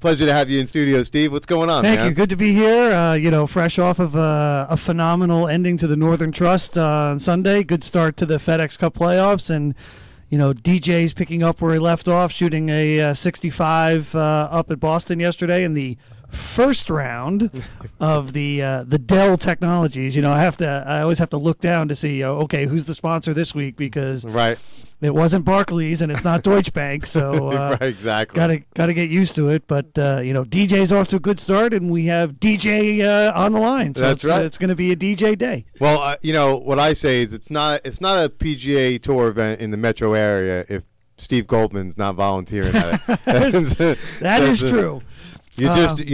Pleasure to have you in studio, Steve. What's going on, Thank man? you. Good to be here. Fresh off of a phenomenal ending to the Northern Trust on Sunday. Good start to the FedEx Cup playoffs. And, DJ's picking up where he left off, shooting a 65 up at Boston yesterday in the first round of the Dell Technologies. I always have to look down to see, who's the sponsor this week, because Right. it wasn't Barclays and it's not Deutsche Bank, so Right, exactly. Gotta get used to it. But DJ's off to a good start, and we have DJ on the line, so That's right. It's going to be a DJ day. Well, what I say is it's not a PGA Tour event in the metro area if Steve Goldman's not volunteering at it. That is true. You're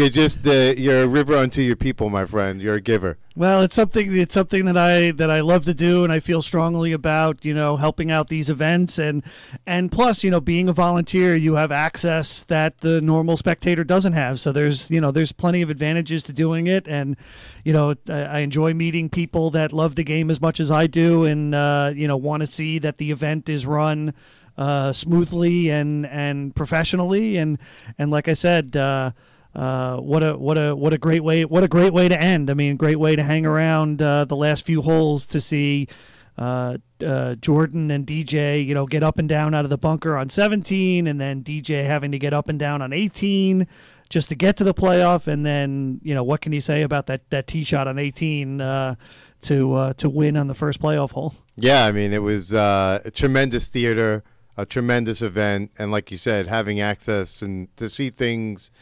a river unto your people, my friend. You're a giver. Well, it's something that I love to do, and I feel strongly about, helping out these events, and plus, being a volunteer, you have access that the normal spectator doesn't have. So there's plenty of advantages to doing it, and I enjoy meeting people that love the game as much as I do, and want to see that the event is run smoothly and professionally, and like I said, what a great way to end. I mean, great way to hang around the last few holes to see Jordan and DJ, get up and down out of the bunker on 17, and then DJ having to get up and down on 18 just to get to the playoff, and then what can you say about that tee shot on 18 to win on the first playoff hole? Yeah, I mean, it was a tremendous theater, a tremendous event, and like you said, having access and to see things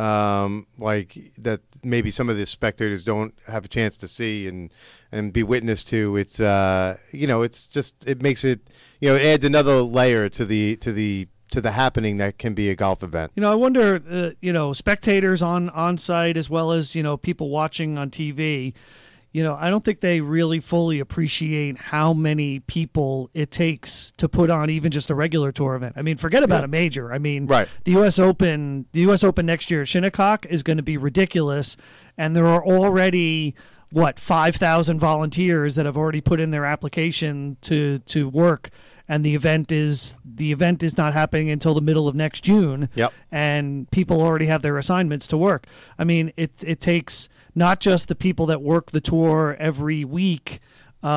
like that maybe some of the spectators don't have a chance to see and be witness to. It's it's just, it makes it, it adds another layer to the happening that can be a golf event. I wonder, spectators on site as well as people watching on TV. I don't think they really fully appreciate how many people it takes to put on even just a regular tour event. I mean, forget about a major. I mean, right. The U.S. Open next year at Shinnecock is going to be ridiculous, and there are already 5,000 volunteers that have already put in their application to work, and the event is not happening until the middle of next June. Yep. And people already have their assignments to work. I mean, it takes not just the people that work the tour every week, but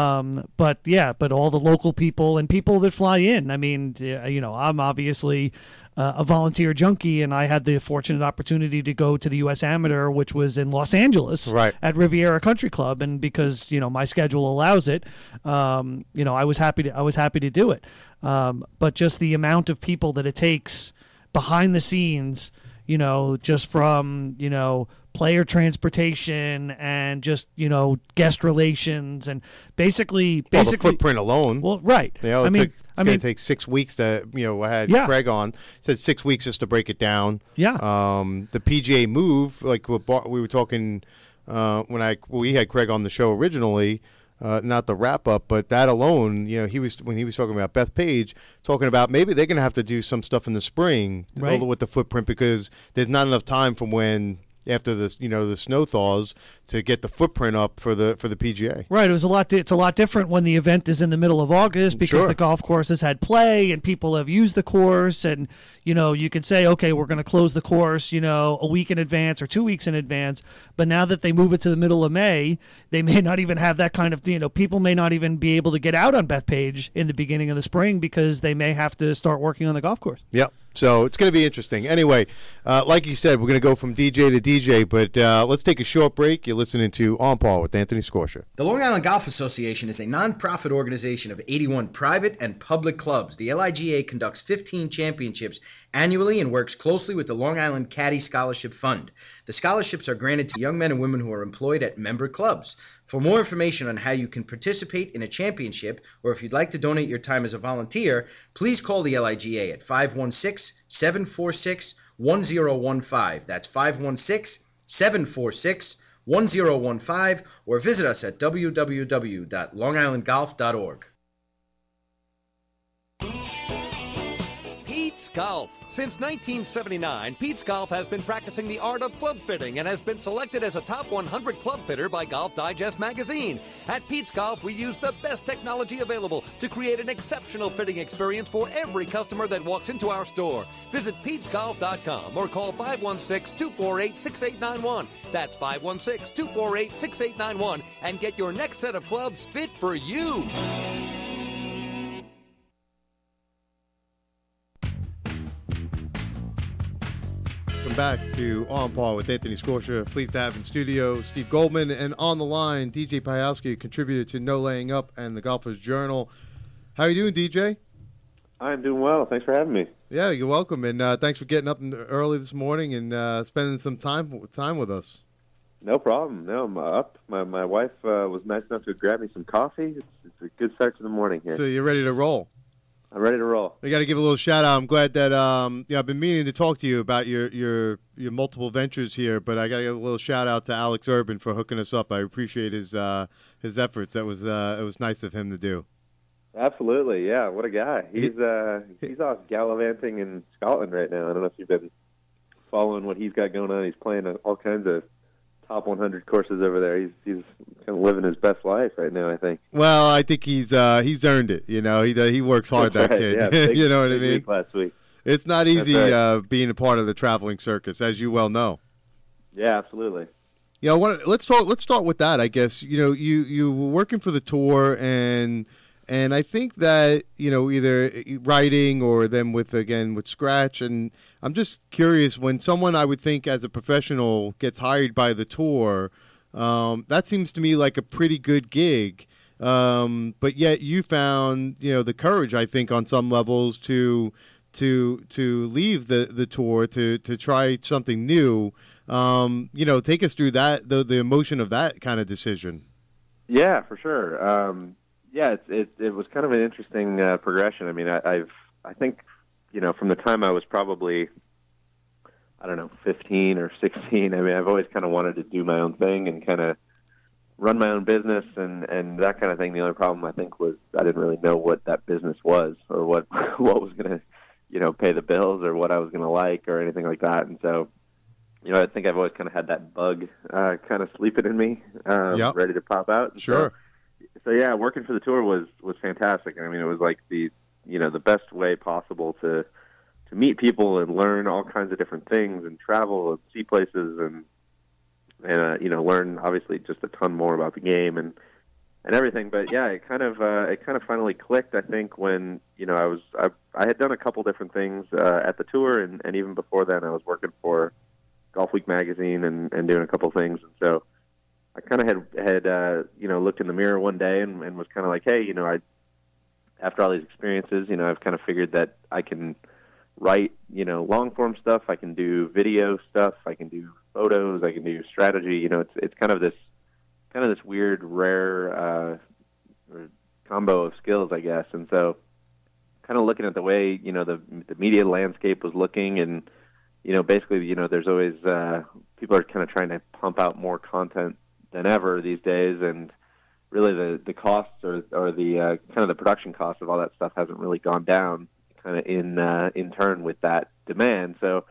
all the local people and people that fly in. I mean, I'm obviously a volunteer junkie, and I had the fortunate opportunity to go to the U.S. Amateur, which was in Los Angeles, right, at Riviera Country Club, and because my schedule allows it, I was happy to do it. But just the amount of people that it takes behind the scenes, just from player transportation and just guest relations and basically the footprint alone. Well, right. It's going to take 6 weeks to I had Craig on, said 6 weeks just to break it down. Yeah. The PGA move, like what we were talking when we had Craig on the show originally. Not the wrap up, but that alone, when he was talking about Bethpage, talking about maybe they're going to have to do some stuff in the spring, right, with the footprint, because there's not enough time from when after the the snow thaws to get the footprint up for the PGA. Right. It's a lot different when the event is in the middle of August, because the golf course has had play and people have used the course, and you could say, okay, we're going to close the course a week in advance or 2 weeks in advance, but now that they move it to the middle of May, they may not even have that kind of people may not even be able to get out on Bethpage in the beginning of the spring because they may have to start working on the golf course. Yep. So it's going to be interesting. Anyway, like you said, we're going to go from DJ to DJ, but let's take a short break. You're listening to On Par with Anthony Scorsia. The Long Island Golf Association is a non-profit organization of 81 private and public clubs. The LIGA conducts 15 championships annually and works closely with the Long Island Caddy Scholarship Fund. The scholarships are granted to young men and women who are employed at member clubs. For more information on how you can participate in a championship, or if you'd like to donate your time as a volunteer, please call the LIGA at 516-746-1015. That's 516-746-1015, or visit us at www.longislandgolf.org. Golf. Since 1979, Pete's Golf has been practicing the art of club fitting and has been selected as a top 100 club fitter by Golf Digest magazine. At Pete's Golf, we use the best technology available to create an exceptional fitting experience for every customer that walks into our store. Visit PetesGolf.com or call 516-248-6891. That's 516-248-6891 and get your next set of clubs fit for you. Welcome back to On Par with Anthony Scorsia. Pleased to have in studio Steve Goldman, and on the line DJ Piowski, contributor to No Laying Up and the Golfers Journal. How are you doing, DJ? I'm doing well. Thanks for having me. Yeah, you're welcome, and thanks for getting up early this morning and spending some time with us. No problem. No, I'm up. My wife was nice enough to grab me some coffee. It's a good start to the morning here. So you're ready to roll? I'm ready to roll. We got to give a little shout out. I'm glad that I've been meaning to talk to you about your multiple ventures here, but I got to give a little shout out to Alex Urban for hooking us up. I appreciate his efforts. It was nice of him to do. Absolutely, yeah. What a guy. He's off gallivanting in Scotland right now. I don't know if you've been following what he's got going on. He's playing all kinds of top 100 courses over there. He's kind of living his best life right now, I think. Well, I think he's earned it. You know, he works hard. That's that right. kid. Yeah, you know what I mean? Week last week. It's not easy right. Being a part of the traveling circus, as you well know. Yeah, absolutely. Yeah, let's start with that. I guess you were working for the tour, and I think that either writing or then with Scratch, and I'm just curious, when someone I would think as a professional gets hired by the tour, that seems to me like a pretty good gig. But yet you found the courage, I think, on some levels to leave the tour to try something new. Take us through that, the emotion of that kind of decision. Yeah, for sure. Yeah, it was kind of an interesting progression. I mean, I think from the time I was probably, 15 or 16. I mean, I've always kind of wanted to do my own thing and kind of run my own business and that kind of thing. The only problem I think was I didn't really know what that business was or what was going to pay the bills or what I was going to like or anything like that. And so, I think I've always kind of had that bug kind of sleeping in me, ready to pop out. And sure. So yeah, working for the tour was fantastic. I mean, it was like the best way possible to meet people and learn all kinds of different things and travel and see places and learn obviously just a ton more about the game and everything. But yeah, it kind of finally clicked. I think when I had done a couple different things at the tour and even before then I was working for Golf Week magazine and doing a couple things, and so I kind of had looked in the mirror one day and was kind of like, hey, after all these experiences, I've kind of figured that I can write, long form stuff. I can do video stuff. I can do photos. I can do strategy. It's kind of this weird, rare combo of skills, I guess. And so, kind of looking at the way the media landscape was looking, and basically, there's always people are kind of trying to pump out more content than ever these days, and really the costs or the kind of the production cost of all that stuff hasn't really gone down kind of in turn with that demand. So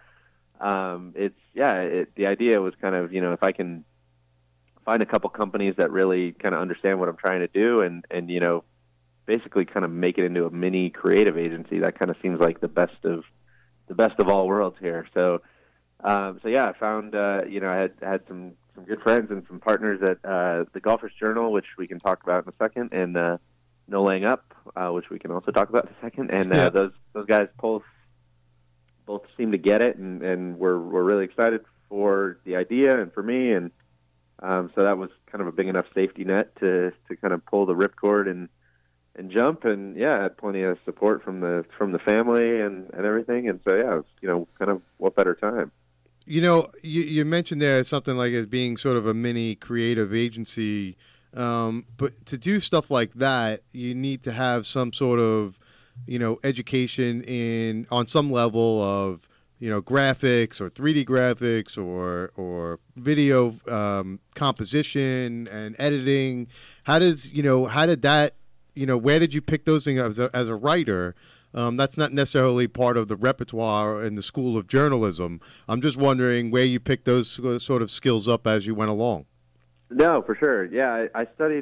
the idea was kind of if I can find a couple companies that really kind of understand what I'm trying to do and basically kind of make it into a mini creative agency, that kind of seems like the best of all worlds here. So I found I had some good friends and some partners at the Golfers Journal, which we can talk about in a second, and No Laying Up, which we can also talk about in a second. And those guys both seem to get it, and we're really excited for the idea and for me. And so that was kind of a big enough safety net to kind of pull the ripcord and jump. And I had plenty of support from the family and everything. And so it's kind of what better time. You mentioned there something like it being sort of a mini creative agency, but to do stuff like that, you need to have some sort of, education on some level of, graphics or 3D graphics or video composition and editing. How did that, where did you pick those things as a writer? That's not necessarily part of the repertoire in the School of Journalism. I'm just wondering where you picked those sort of skills up as you went along. No, for sure. Yeah, I studied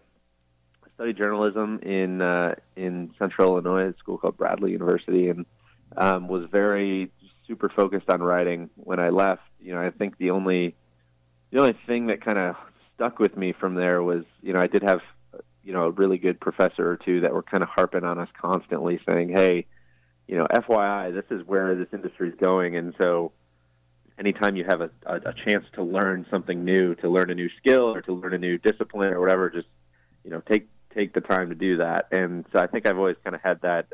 journalism in Central Illinois at a school called Bradley University, and was very super focused on writing. When I left, I think the only thing that kind of stuck with me from there was, I did have a really good professor or two that were kind of harping on us constantly, saying, "Hey, FYI, this is where this industry is going," and so anytime you have a chance to learn something new, to learn a new skill or to learn a new discipline or whatever, just take the time to do that. And so I think I've always kind of had that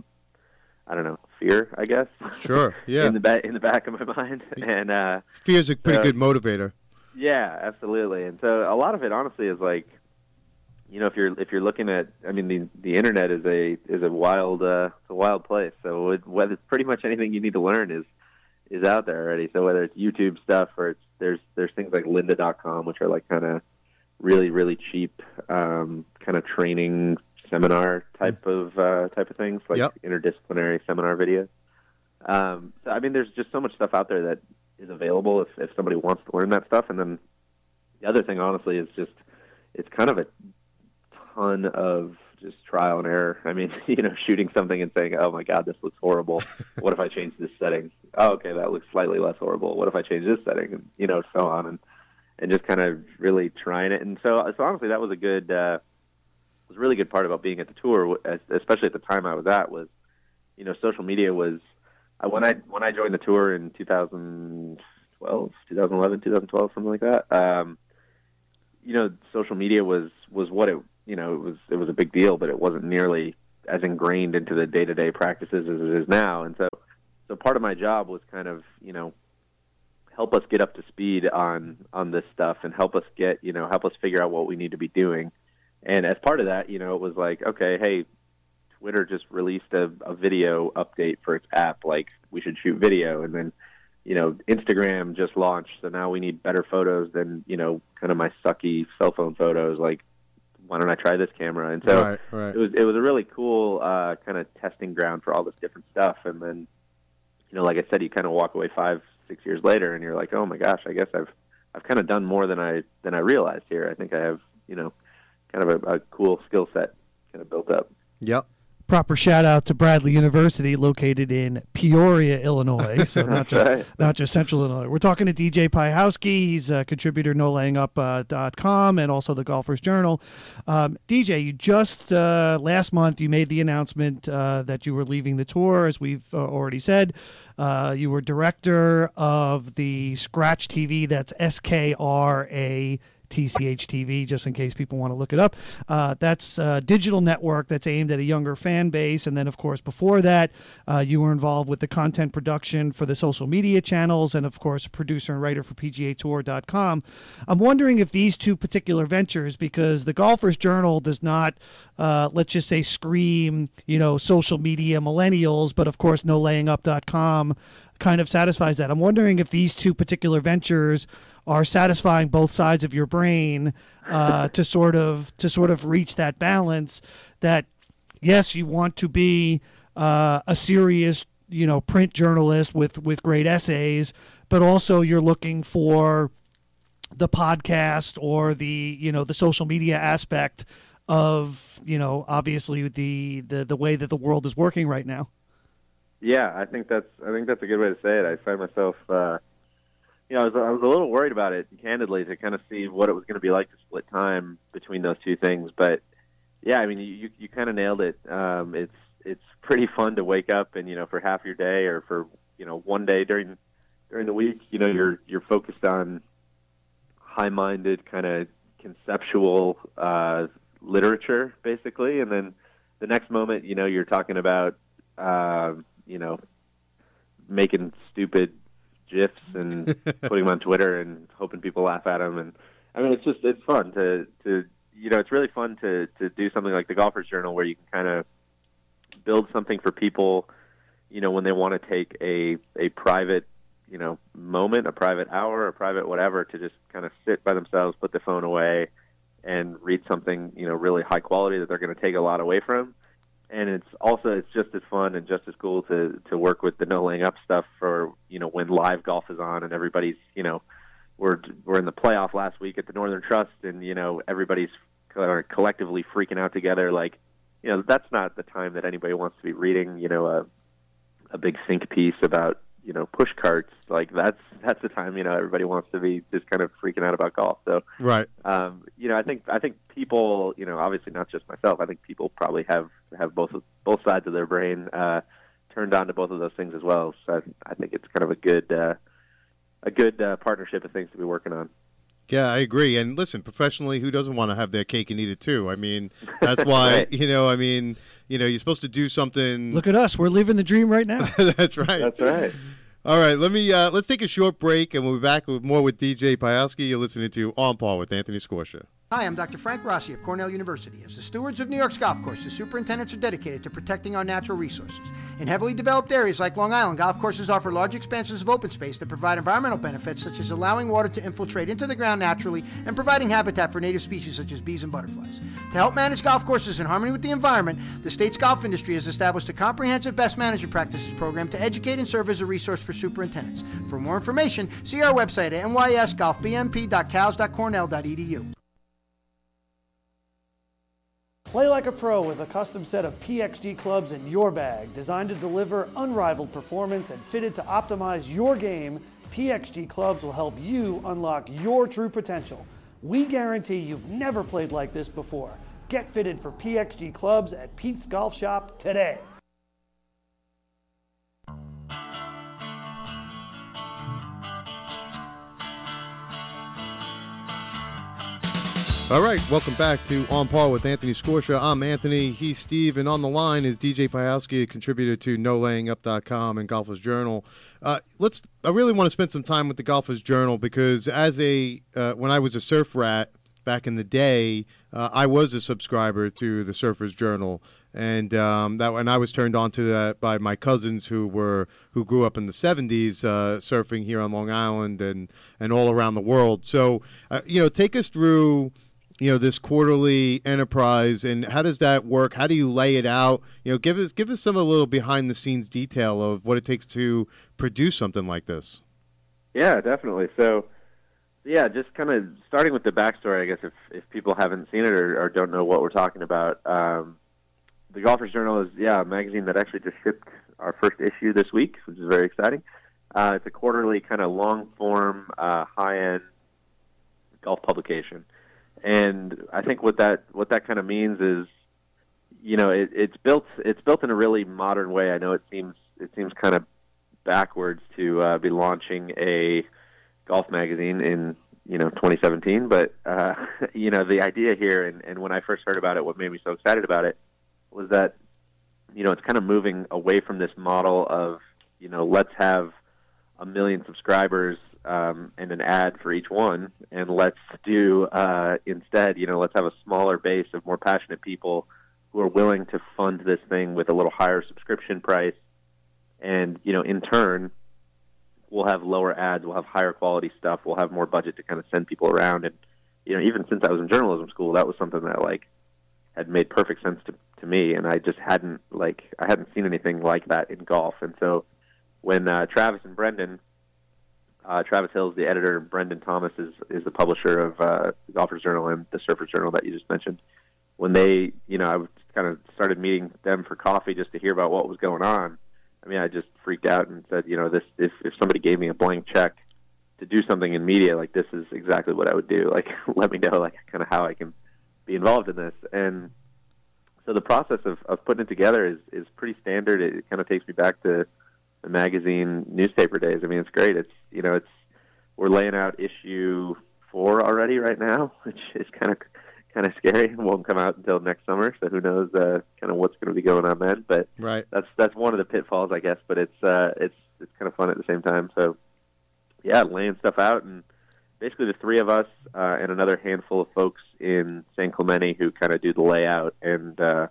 I don't know, fear, I guess. Sure, yeah. in the back of my mind, and fear's a pretty good motivator. Yeah, absolutely. And so a lot of it, honestly, is like, if you're looking at, I mean, the internet is a wild place. So whether it's pretty much anything you need to learn is out there already. So whether it's YouTube stuff or there's things like lynda.com, which are like kind of really, really cheap kind of training seminar type of things, like interdisciplinary seminar videos. So I mean, there's just so much stuff out there that is available if somebody wants to learn that stuff. And then the other thing, honestly, is just it's kind of a ton of just trial and error. I mean, shooting something and saying, "Oh my God, this looks horrible. What if I change this setting? Oh, okay, that looks slightly less horrible. What if I change this setting?" And so on, and just kind of really trying it. And so honestly, that was a really good part about being at the tour, especially at the time I was at, was, social media was, when I joined the tour in 2012, something like that. Social media was what it was a big deal, but it wasn't nearly as ingrained into the day-to-day practices as it is now. And so part of my job was kind of, help us get up to speed on this stuff and help us figure out what we need to be doing. And as part of that, it was like, okay, hey, Twitter just released a video update for its app, like we should shoot video. And then, Instagram just launched, so now we need better photos than, kind of my sucky cell phone photos. Like, why don't I try this camera? And so right. It was a really cool kind of testing ground for all this different stuff. And then, like I said, you kind of walk away 5-6 years later, and you're like, oh my gosh, I guess I've kind of done more than I realized here. I think I have, kind of a cool skill set kind of built up. Yep. Proper shout out to Bradley University, located in Peoria, Illinois. So not just Central Illinois. We're talking to DJ Piehowski. He's a contributor NoLayingUp.com and also the Golfers Journal. DJ, you just last month you made the announcement that you were leaving the tour, as we've already said. You were director of the Scratch TV. That's SKRA. TCH TV, just in case people want to look it up. That's a digital network that's aimed at a younger fan base. And then, of course, before that, you were involved with the content production for the social media channels and, of course, a producer and writer for PGAtour.com. I'm wondering if these two particular ventures, because the Golfers Journal does not, let's just say, scream, social media millennials, but, of course, NoLayingUp.com kind of satisfies that. I'm wondering if these two particular ventures are satisfying both sides of your brain to sort of reach that balance that, yes, you want to be a serious, print journalist with great essays, but also you're looking for the podcast or the social media aspect of, obviously the way that the world is working right now. Yeah, I think that's a good way to say it. I find myself, I was a little worried about it, candidly, to kind of see what it was going to be like to split time between those two things. But yeah, I mean, you kind of nailed it. It's pretty fun to wake up and for half your day or for one day during the week, you're focused on high-minded kind of conceptual literature, basically, and then the next moment, you're talking about making stupid GIFs and putting them on Twitter and hoping people laugh at them. And I mean, it's fun to it's really fun to do something like the Golfers Journal, where you can kind of build something for people, when they want to take a private, moment, a private hour, a private whatever, to just kind of sit by themselves, put the phone away and read something, really high quality that they're going to take a lot away from. and it's just as fun and just as cool to work with the No Laying Up stuff for, when live golf is on and everybody's, we're in the playoff last week at the Northern Trust, and everybody's collectively freaking out together. Like, that's not the time that anybody wants to be reading, a big think piece about push carts. Like that's the time everybody wants to be just kind of freaking out about golf. So right, I think people, obviously not just myself. I think people probably have both sides of their brain turned on to both of those things as well. So I think it's kind of a good partnership of things to be working on. Yeah, I agree. And listen, professionally, who doesn't want to have their cake and eat it too? I mean, that's why, right. You're supposed to do something. Look at us. We're living the dream right now. That's right. That's right. All right, let's take a short break, and we'll be back with more with DJ Piowski. You're listening to On Par with Anthony Scorsia. Hi, I'm Dr. Frank Rossi of Cornell University. As the stewards of New York's golf courses, superintendents are dedicated to protecting our natural resources. In heavily developed areas like Long Island, golf courses offer large expanses of open space that provide environmental benefits, such as allowing water to infiltrate into the ground naturally and providing habitat for native species such as bees and butterflies. To help manage golf courses in harmony with the environment, the state's golf industry has established a comprehensive best management practices program to educate and serve as a resource for superintendents. For more information, see our website at nysgolfbmp.cals.cornell.edu. Play like a pro with a custom set of PXG clubs in your bag, designed to deliver unrivaled performance and fitted to optimize your game. PXG clubs will help you unlock your true potential. We guarantee you've never played like this before. Get fitted for PXG clubs at Pete's Golf Shop today. All right, welcome back to On Par with Anthony Scorsia. I'm Anthony, he's Steve, and on the line is DJ Piowski, a contributor to NoLayingUp.com and Golfers Journal. I really want to spend some time with the Golfers Journal because when I was a surf rat back in the day, I was a subscriber to the Surfers Journal, and I was turned on to that by my cousins who grew up in the 70s surfing here on Long Island and all around the world. So, take us through this quarterly enterprise, and how does that work? How do you lay it out? Give us some a little behind the scenes detail of what it takes to produce something like this. Yeah, definitely. So, just kind of starting with the backstory, I guess, if people haven't seen it or don't know what we're talking about. The Golfers Journal is, a magazine that actually just shipped our first issue this week, which is very exciting. It's a quarterly kind of long-form, high-end golf publication. And I think what that kind of means is, it's built in a really modern way. I know it seems kind of backwards to be launching a golf magazine in 2017, but the idea here and when I first heard about it, what made me so excited about it was that it's kind of moving away from this model of let's have 1 million subscribers and an ad for each one, and let's do instead, let's have a smaller base of more passionate people who are willing to fund this thing with a little higher subscription price, and in turn, we'll have lower ads, we'll have higher quality stuff, we'll have more budget to kind of send people around, and even since I was in journalism school, that was something that had made perfect sense to me, and I just hadn't seen anything like that in golf, and so when Travis and Brendan. Travis Hill is the editor, and Brendan Thomas is the publisher of the Golfers Journal and the Surfers Journal that you just mentioned. When they, I kind of started meeting them for coffee just to hear about what was going on, I mean, I just freaked out and said, if somebody gave me a blank check to do something in media, this is exactly what I would do. Let me know, kind of how I can be involved in this. And so the process of putting it together is pretty standard. It kind of takes me back to the magazine newspaper days. I mean, it's great. We're laying out issue 4 already right now, which is kind of scary. It won't come out until next summer, so who knows kind of what's going to be going on then. But right. That's one of the pitfalls, I guess. But it's kind of fun at the same time. So laying stuff out, and basically the 3 of us and another handful of folks in San Clemente who kind of do the layout and the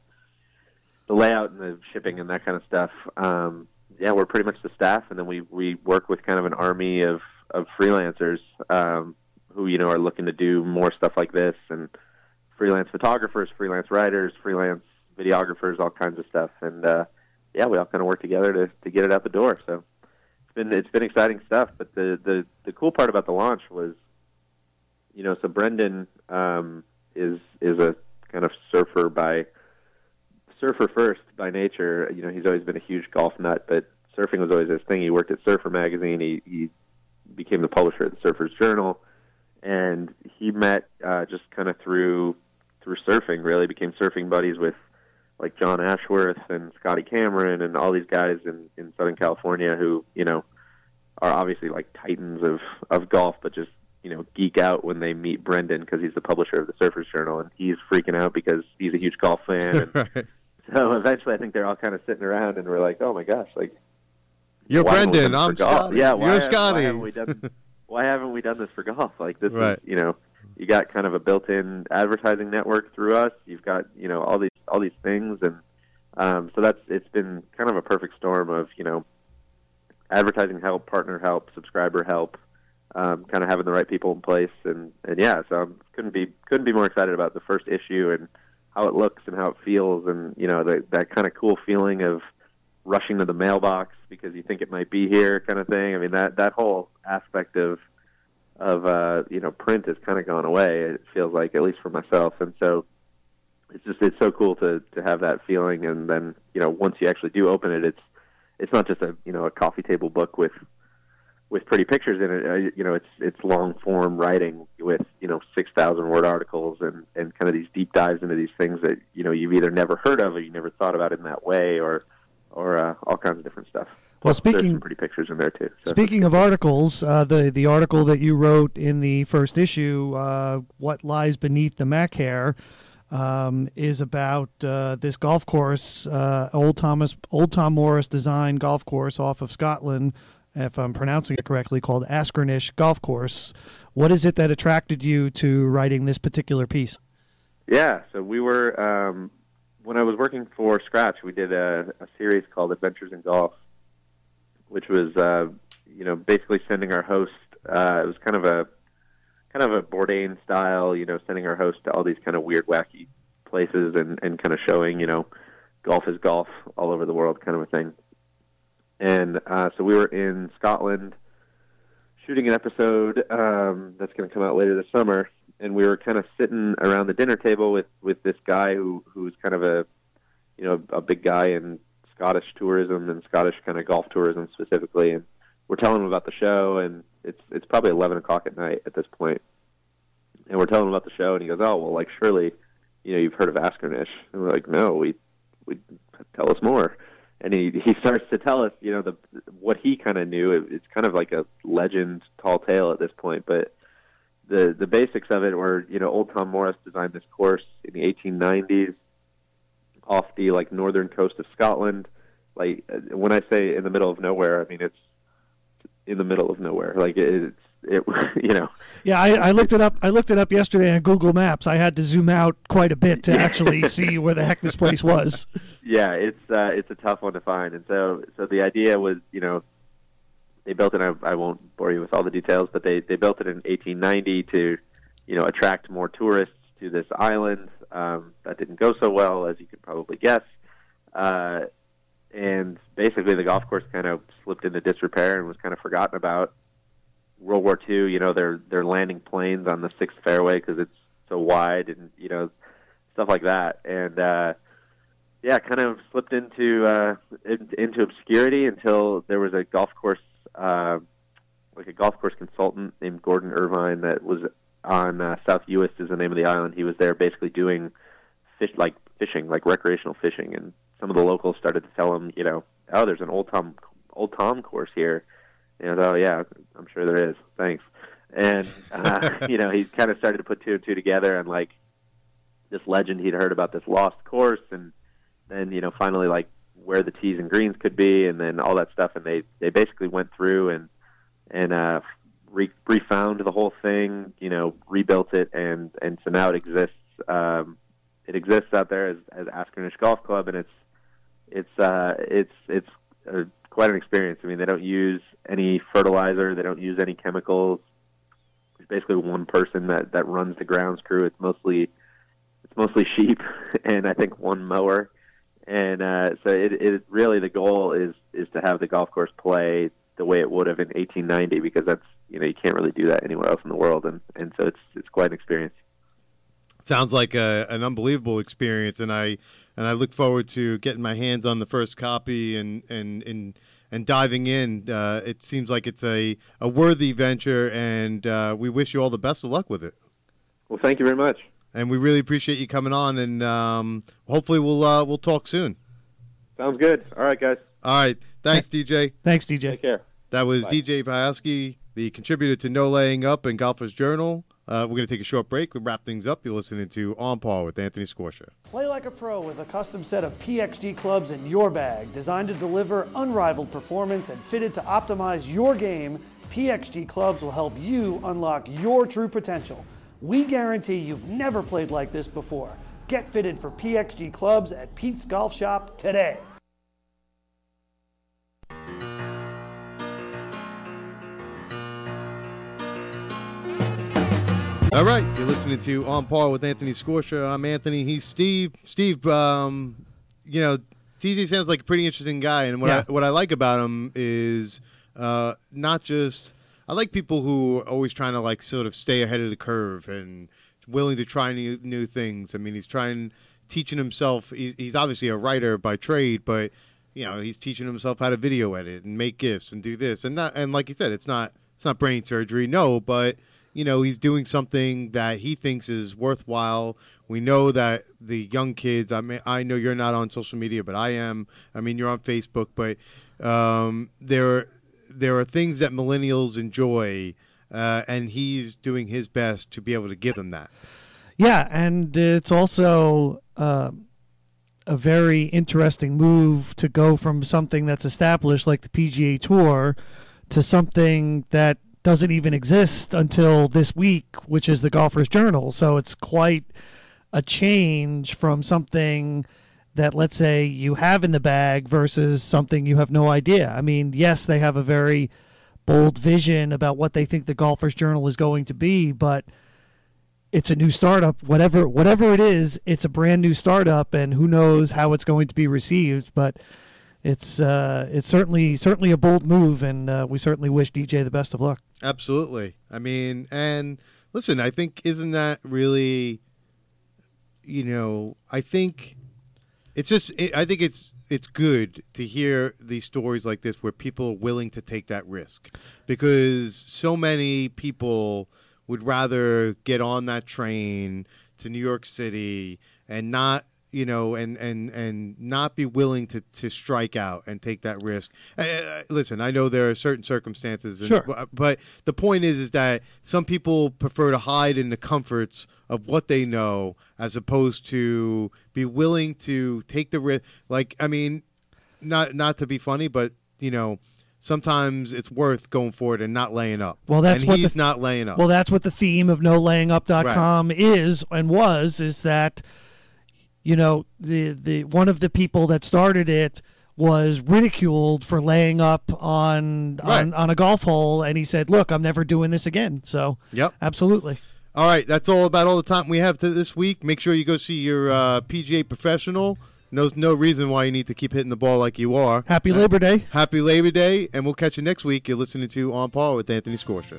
shipping and that kind of stuff. We're pretty much the staff, and then we work with kind of an army of freelancers who are looking to do more stuff like this, and freelance photographers, freelance writers, freelance videographers, all kinds of stuff, and yeah, we all kind of work together to get it out the door. So it's been exciting stuff. But the cool part about the launch was, so Brendan is a kind of surfer first by nature. He's always been a huge golf nut, but surfing was always his thing. He worked at Surfer Magazine. He became the publisher of the Surfer's Journal, and he met just kind of through surfing. Really became surfing buddies with like John Ashworth and Scotty Cameron and all these guys in Southern California who are obviously like titans of golf, but just geek out when they meet Brendan because he's the publisher of the Surfer's Journal, and he's freaking out because he's a huge golf fan. And Right. so eventually, I think they're all kind of sitting around and we're like, "Oh my gosh, like You're why haven't we Brendan. done I'm this for golf? Scotty. Yeah, You're Scotty. Why haven't we done this for golf? Like this Right. is, you got kind of a built-in advertising network through us. You've got, all these things, and so it's been kind of a perfect storm of, advertising help, partner help, subscriber help, kind of having the right people in place, and yeah, so I couldn't be more excited about the first issue and how it looks and how it feels, and that kind of cool feeling of rushing to the mailbox because you think it might be here, kind of thing. I mean, that whole aspect of print has kind of gone away. It feels like, at least for myself, and so it's so cool to have that feeling. And then once you actually do open it, it's not just a coffee table book with pretty pictures in it. It's long form writing with 6,000 word articles and kind of these deep dives into these things that you've either never heard of or you never thought about in that way, or all kinds of different stuff. Well, There's some pretty pictures in there too. So. Speaking of articles, the article that you wrote in the first issue, "What Lies Beneath the Mac Hair," is about this golf course, Old Tom Morris designed golf course off of Scotland, if I'm pronouncing it correctly, called Askernish Golf Course. What is it that attracted you to writing this particular piece? Yeah, so we were when I was working for Scratch, we did a series called Adventures in Golf, which was basically sending our host. It was kind of a Bourdain style, sending our host to all these kind of weird, wacky places and kind of showing, golf is golf all over the world, kind of a thing. And so we were in Scotland shooting an episode that's going to come out later this summer, and we were kind of sitting around the dinner table with this guy who's kind of a big guy in Scottish tourism and Scottish kind of golf tourism specifically, and we're telling him about the show, and it's probably 11 o'clock at night at this point, and we're telling him about the show, and he goes, "Oh, well, like surely, you've heard of Askernish?" And we're like, "No, we tell us more." And he starts to tell us, what he kind of knew. It's kind of like a legend, tall tale at this point, but the basics of it were, Old Tom Morris designed this course in the 1890s off the northern coast of Scotland. Like, when I say in the middle of nowhere, I mean it's in the middle of nowhere. Like it. Yeah, I looked it up. I looked it up yesterday on Google Maps. I had to zoom out quite a bit to actually see where the heck this place was. Yeah, it's a tough one to find, and so the idea was, they built it. I won't bore you with all the details, but they built it in 1890 to, attract more tourists to this island. That didn't go so well, as you could probably guess. And basically, the golf course kind of slipped into disrepair and was kind of forgotten about. World War II, they're landing planes on the 6th fairway because it's so wide, and stuff like that. And kind of slipped into obscurity until there was a golf course, like a golf course consultant named Gordon Irvine that was on South Uist is the name of the island. He was there basically doing fishing, like recreational fishing, and some of the locals started to tell him, "Oh, there's an Old Tom course here." And oh yeah, I'm sure there is. Thanks. And he kind of started to put two and two together, and like this legend he'd heard about this lost course, and then finally like where the tees and greens could be, and then all that stuff. And they basically went through and refound the whole thing, rebuilt it, and so now it exists. It exists out there as Askernish Golf Club, and it's quite an experience. I mean, they don't use any fertilizer, they don't use any chemicals. There's basically one person that runs the grounds crew. It's mostly sheep, and I think one mower. And so it really, the goal is to have the golf course play the way it would have in 1890, because that's, you can't really do that anywhere else in the world, and so it's quite an experience. Sounds like an unbelievable experience, and I look forward to getting my hands on the first copy and diving in. It seems like it's a worthy venture, and we wish you all the best of luck with it. Well, thank you very much. And we really appreciate you coming on, and hopefully we'll talk soon. Sounds good. All right, guys. All right. Thanks, DJ. Thanks, DJ. Take care. That was Bye. DJ Pajowski, the contributor to No Laying Up and Golfer's Journal. We're going to take a short break. We'll wrap things up. You're listening to On Par with Anthony Scorsia. Play like a pro with a custom set of PXG clubs in your bag, designed to deliver unrivaled performance and fitted to optimize your game. PXG clubs will help you unlock your true potential. We guarantee you've never played like this before. Get fitted for PXG clubs at Pete's Golf Shop today. All right, you're listening to On Par with Anthony Scorsia. I'm Anthony. He's Steve. Steve, DJ sounds like a pretty interesting guy, and what I like about him is not just I like people who are always trying to like sort of stay ahead of the curve and willing to try new things. I mean, he's teaching himself. He's obviously a writer by trade, but he's teaching himself how to video edit and make GIFs and do this and that. And like you said, it's not brain surgery, no, but he's doing something that he thinks is worthwhile. We know that the young kids, I mean, I know you're not on social media, but I am. I mean, you're on Facebook, but there are things that millennials enjoy, and he's doing his best to be able to give them that. Yeah, and it's also a very interesting move to go from something that's established like the PGA Tour to something that doesn't even exist until this week, which is the Golfer's Journal. So it's quite a change from something that, let's say, you have in the bag versus something you have no idea. I mean, yes, they have a very bold vision about what they think the Golfer's Journal is going to be, but it's a new startup. Whatever it is, it's a brand new startup, and who knows how it's going to be received. But it's certainly a bold move, and we certainly wish DJ the best of luck. Absolutely. I mean, and listen, I think isn't that really, I think it's just I think it's good to hear these stories like this where people are willing to take that risk, because so many people would rather get on that train to New York City and not, and not be willing to strike out and take that risk. Listen, I know there are certain circumstances, sure, but the point is that some people prefer to hide in the comforts of what they know as opposed to be willing to take the risk. Like, I mean, not to be funny, but sometimes it's worth going for it and not laying up. Well, that's and what he's not laying up. Well, that's what the theme of NoLayingUp.com is that, the one of the people that started it was ridiculed for laying up on a golf hole, and he said, "Look, I'm never doing this again." So, yep, absolutely. All right, that's all the time we have this week. Make sure you go see your PGA professional. No reason why you need to keep hitting the ball like you are. Happy Labor Day. Happy Labor Day, and we'll catch you next week. You're listening to On Par with Anthony Scorsia.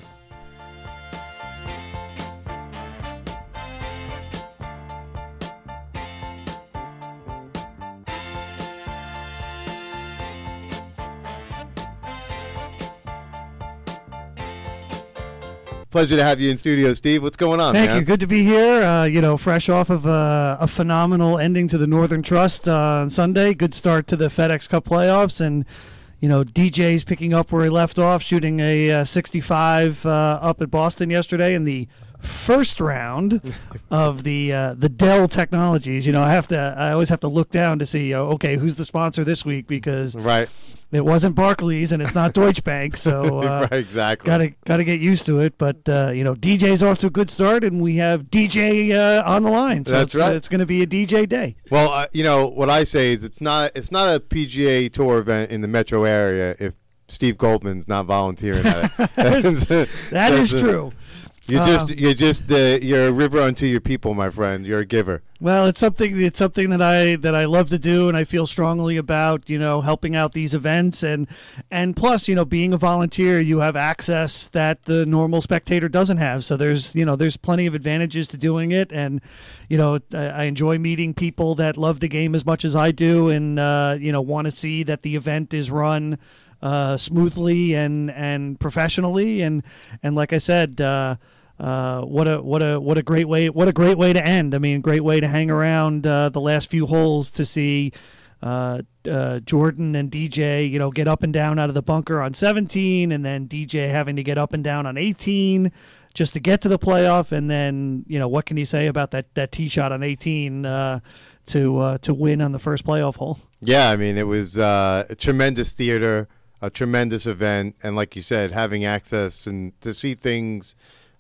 Pleasure to have you in studio, Steve. What's going on, Thank man? you. Good to be here. Fresh off of a phenomenal ending to the Northern Trust on Sunday. Good start to the FedEx Cup playoffs, and DJ's picking up where he left off, shooting a 65 up at Boston yesterday in the first round of the Dell Technologies. I always have to look down to see okay, who's the sponsor this week, because right. It wasn't Barclays and it's not Deutsche Bank, so right, exactly. Got to get used to it. But DJ's off to a good start, and we have DJ on the line, so That's right. It's going to be a DJ day. Well, what I say is it's not a PGA Tour event in the metro area if Steve Goldman's not volunteering at it. That is true. You're a river unto your people, my friend. You're a giver. Well, it's something that I love to do, and I feel strongly about, helping out these events, and plus, being a volunteer, you have access that the normal spectator doesn't have. So there's plenty of advantages to doing it, and I enjoy meeting people that love the game as much as I do, and want to see that the event is run smoothly and professionally, and like I said. What a great way to end. I mean, great way to hang around the last few holes to see Jordan and DJ, get up and down out of the bunker on 17, and then DJ having to get up and down on 18 just to get to the playoff. And then, what can you say about that tee shot on 18 to win on the first playoff hole? Yeah, I mean, it was a tremendous theater, a tremendous event, and like you said, having access and to see things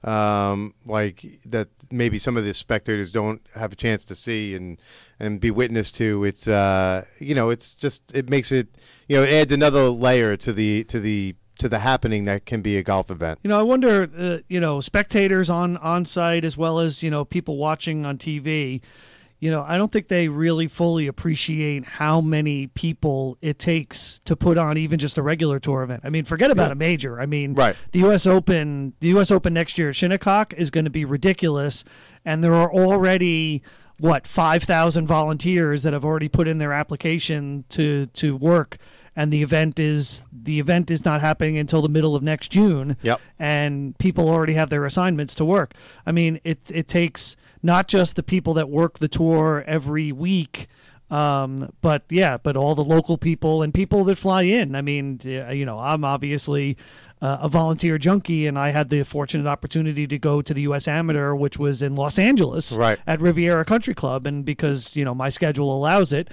like that maybe some of the spectators don't have a chance to see and be witness to. It's it's just, it makes it, it adds another layer to the happening that can be a golf event. I wonder, spectators on site as well as people watching on TV. I don't think they really fully appreciate how many people it takes to put on even just a regular tour event. I mean, forget about a major. I mean, right. The U.S. Open next year at Shinnecock is going to be ridiculous, and there are already 5,000 volunteers that have already put in their application to work, and the event is not happening until the middle of next June. Yep. And people already have their assignments to work. I mean, it takes not just the people that work the tour every week, but all the local people and people that fly in. I mean, I'm obviously a volunteer junkie, and I had the fortunate opportunity to go to the U.S. Amateur, which was in Los Angeles, right, at Riviera Country Club, and because my schedule allows it,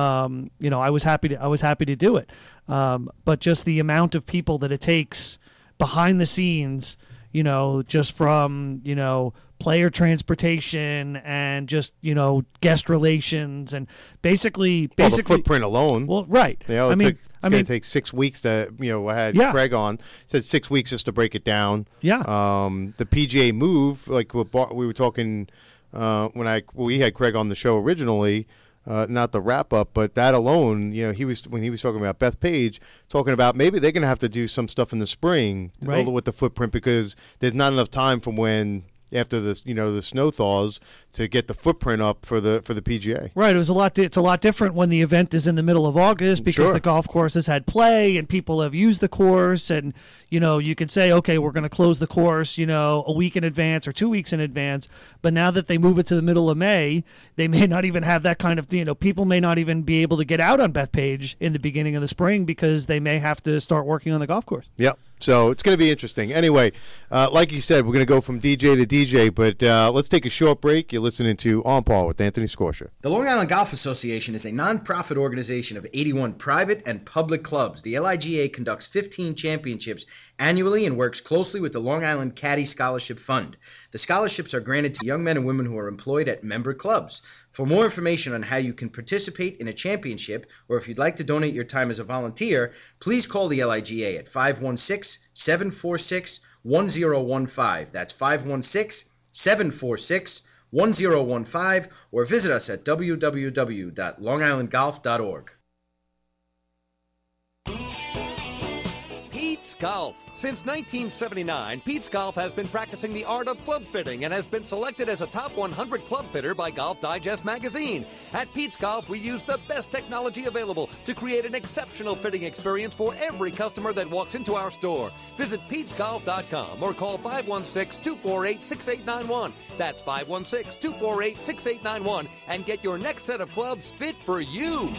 I was happy to do it. But just the amount of people that it takes behind the scenes, just from player transportation and just guest relations and basically the footprint alone. Well, right. It's going to take 6 weeks to I had Craig on. It said 6 weeks just to break it down. Yeah. The PGA move, like we were talking when we had Craig on the show originally. Not the wrap up, but that alone, when he was talking about Bethpage, talking about maybe they're going to have to do some stuff in the spring, right, with the footprint, because there's not enough time from when after the the snow thaws to get the footprint up for the PGA. Right. It's a lot different when the event is in the middle of August, because sure, the golf course has had play and people have used the course, and you could say, okay, we're going to close the course a week in advance or 2 weeks in advance, but now that they move it to the middle of May, they may not even have that kind of people may not even be able to get out on Bethpage in the beginning of the spring because they may have to start working on the golf course. Yep. So it's going to be interesting. Anyway, like you said, we're going to go from DJ to DJ, but let's take a short break. You're listening to On Par with Anthony Scorsia. The Long Island Golf Association is a non-profit organization of 81 private and public clubs. The LIGA conducts 15 championships annually and works closely with the Long Island Caddy Scholarship Fund. The scholarships are granted to young men and women who are employed at member clubs. For more information on how you can participate in a championship, or if you'd like to donate your time as a volunteer, please call the LIGA at 516-746-1015. That's 516-746-1015, or visit us at www.longislandgolf.org. Pete's Golf. Since 1979, Pete's Golf has been practicing the art of club fitting and has been selected as a top 100 club fitter by Golf Digest magazine. At Pete's Golf, we use the best technology available to create an exceptional fitting experience for every customer that walks into our store. Visit PetesGolf.com or call 516-248-6891. That's 516-248-6891 and get your next set of clubs fit for you.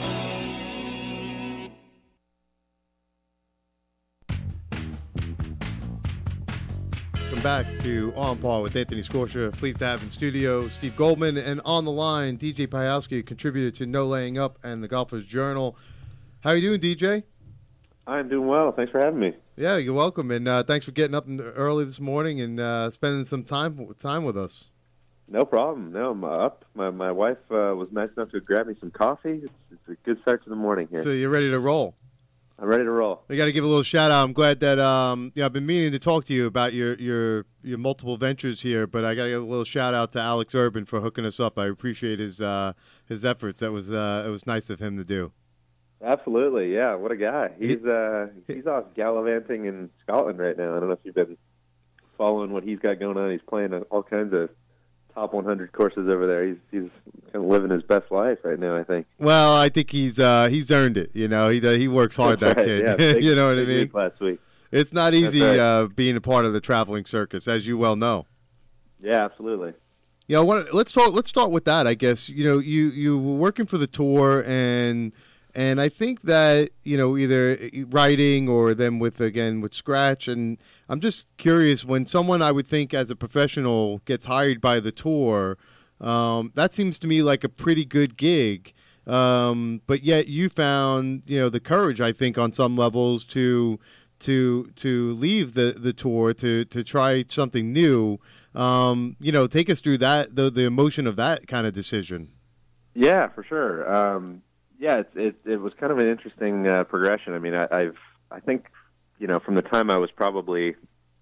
Welcome back to On Par with Anthony Scorsia. Pleased to have in studio Steve Goldman, and on the line DJ Pajowski, contributor to No Laying Up and the Golfer's Journal. How are you doing, DJ? I'm doing well. Thanks for having me. Yeah, you're welcome, and thanks for getting up early this morning and spending some time with us. No problem. No, I'm up. My wife was nice enough to grab me some coffee. It's a good start to the morning here. So you're ready to roll? I'm ready to roll. We got to give a little shout out. I'm glad that I've been meaning to talk to you about your multiple ventures here, but I got to give a little shout out to Alex Urban for hooking us up. I appreciate his efforts. It was nice of him to do. Absolutely, yeah. What a guy. He's off gallivanting in Scotland right now. I don't know if you've been following what he's got going on. He's playing all kinds of top 100 courses over there. He's kind of living his best life right now, I think. Well, I think he's earned it. He works hard. That kid. Yeah, big, you know what I mean? Last week. It's not easy right. Being a part of the traveling circus, as you well know. Yeah, absolutely. Let's start with that. I guess you were working for the tour, and I think that either writing or then with Scratch, and I'm just curious, when someone I would think as a professional gets hired by the tour, that seems to me like a pretty good gig. But yet you found the courage, I think, on some levels to leave the tour to try something new. Take us through that, the emotion of that kind of decision. Yeah, for sure. Yeah, it was kind of an interesting progression. I mean, I think from the time I was probably,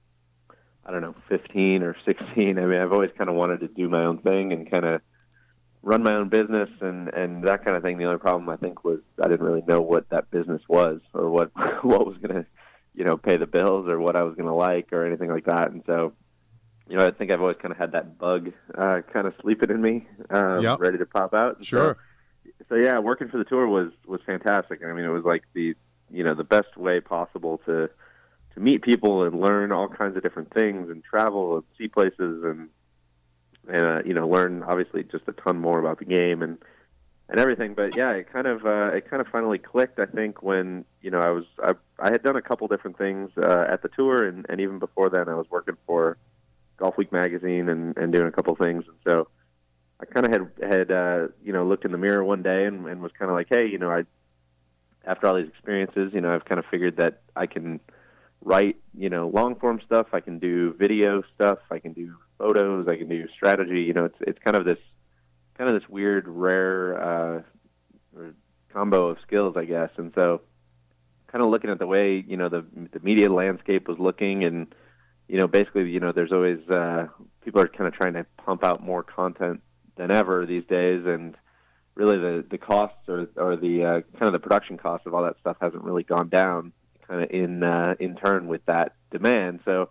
15 or 16. I mean, I've always kind of wanted to do my own thing and kind of run my own business and that kind of thing. The only problem, I think, was I didn't really know what that business was or what was going to, pay the bills or what I was going to like or anything like that. And so, I think I've always kind of had that bug kind of sleeping in me, ready to pop out. And sure. So yeah, working for the tour was fantastic. I mean, it was like the best way possible to meet people and learn all kinds of different things and travel and see places and learn obviously just a ton more about the game and everything. But yeah, it kind of finally clicked, I think, when I had done a couple different things at the tour and even before then I was working for Golf Week magazine and doing a couple things, and so I kind of had looked in the mirror one day and was kind of like, hey, after all these experiences, I've kind of figured that I can write, long form stuff. I can do video stuff. I can do photos. I can do strategy. It's kind of this weird, rare combo of skills, I guess. And so, kind of looking at the way the media landscape was looking, and basically, there's always people are kind of trying to pump out more content than ever these days, and really the costs or the kind of the production costs of all that stuff hasn't really gone down kind of in turn with that demand. So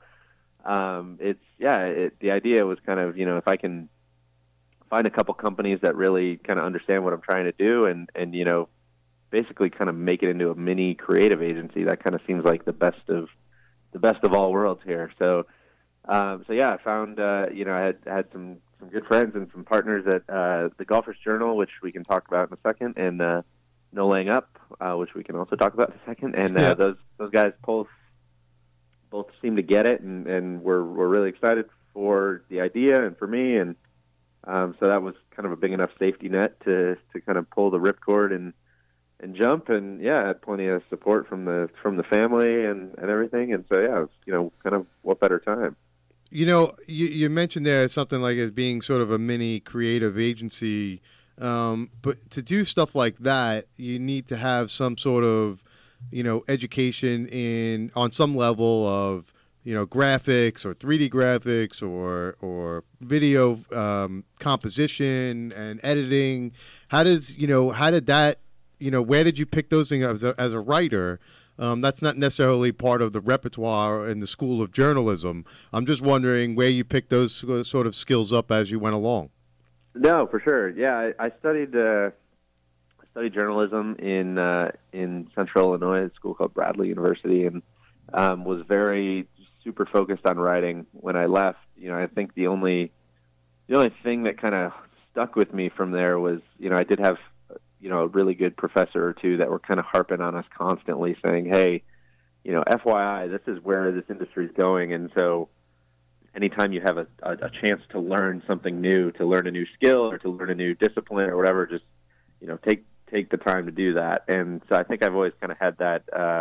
the idea was kind of if I can find a couple companies that really kind of understand what I'm trying to do and basically kind of make it into a mini creative agency, that kind of seems like the best of all worlds here. So yeah, I found I had some good friends and some partners at the Golfers Journal, which we can talk about in a second, and No Laying Up, which we can also talk about in a second. And those guys both seem to get it, and we're really excited for the idea and for me, and so that was kind of a big enough safety net to kind of pull the ripcord and jump, and yeah, I had plenty of support from the family and everything, and so yeah, it was, kind of what better time. You mentioned there something like it being sort of a mini creative agency, but to do stuff like that, you need to have some sort of, education on some level of, graphics or 3D graphics or video composition and editing. How did that, where did you pick those things as a writer? That's not necessarily part of the repertoire in the School of Journalism. I'm just wondering where you picked those sort of skills up as you went along. No, for sure. Yeah, I studied journalism in Central Illinois at a school called Bradley University, and was very super focused on writing. When I left, I think the only thing that kind of stuck with me from there was, I did have a really good professor or two that were kind of harping on us constantly saying, hey, FYI, this is where this industry is going. And so anytime you have a chance to learn something new, to learn a new skill or to learn a new discipline or whatever, just, take the time to do that. And so I think I've always kind of had that,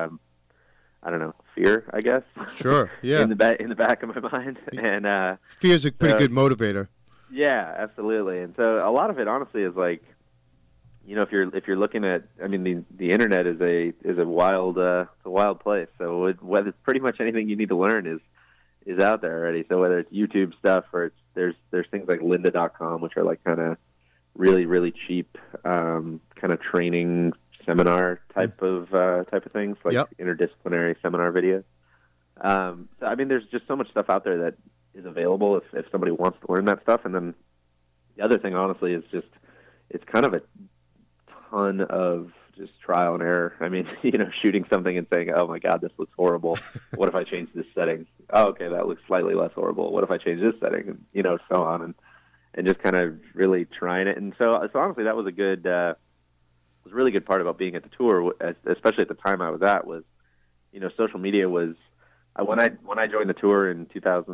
fear, I guess. Sure. Yeah. in the back of my mind. And, fear is a pretty good motivator. Yeah, absolutely. And so a lot of it honestly is like, you know, if you're looking at, I mean, the internet is a wild it's a wild place. So whether pretty much anything you need to learn is out there already. So whether it's YouTube stuff or there's things like lynda.com, which are like kind of really, really cheap kind of training seminar type of things, like interdisciplinary seminar videos. So I mean, there's just so much stuff out there that is available if somebody wants to learn that stuff. And then the other thing, honestly, is just it's kind of a ton of just trial and error. I mean, you know, shooting something and saying, "Oh my God, this looks horrible. What if I change this setting? Oh, okay, that looks slightly less horrible. What if I change this setting?" And you know, so on, and just kind of really trying it. And so honestly, that was a really good part about being at the tour, especially at the time I was at. Was, you know, social media was when I joined the tour in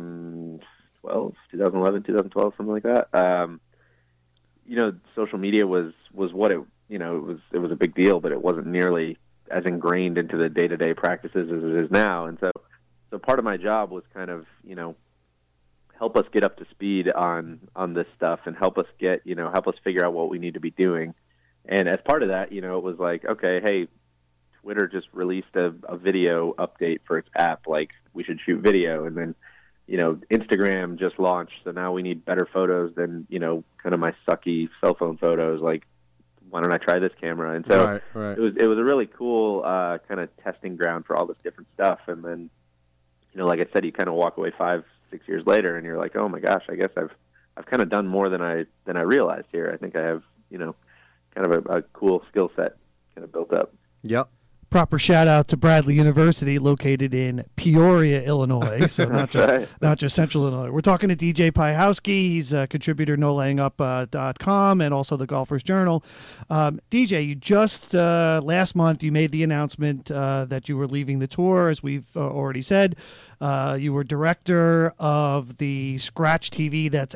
2011, 2012, something like that. You know, social media was what it, you know, it was a big deal, but it wasn't nearly as ingrained into the day-to-day practices as it is now. And so part of my job was kind of, you know, help us get up to speed on this stuff and help us figure out what we need to be doing. And as part of that, you know, it was like, okay, hey, Twitter just released a video update for its app, like we should shoot video. And then, you know, Instagram just launched, so now we need better photos than, you know, kind of my sucky cell phone photos. Like, why don't I try this camera? And so right. It was a really cool kind of testing ground for all this different stuff. And then, you know, like I said, you kind of walk away 5-6 years later, and you're like, oh my gosh, I guess I've kind of done more than I realized here. I think I have, you know, kind of a cool skill set kind of built up. Yep. Proper shout out to Bradley University, located in Peoria, Illinois. So not just Central Illinois. We're talking to DJ Piahowski. He's a contributor NoLayingUp.com and also the Golfers Journal. DJ, you just last month you made the announcement that you were leaving the tour, as we've already said. You were director of the Scratch TV. That's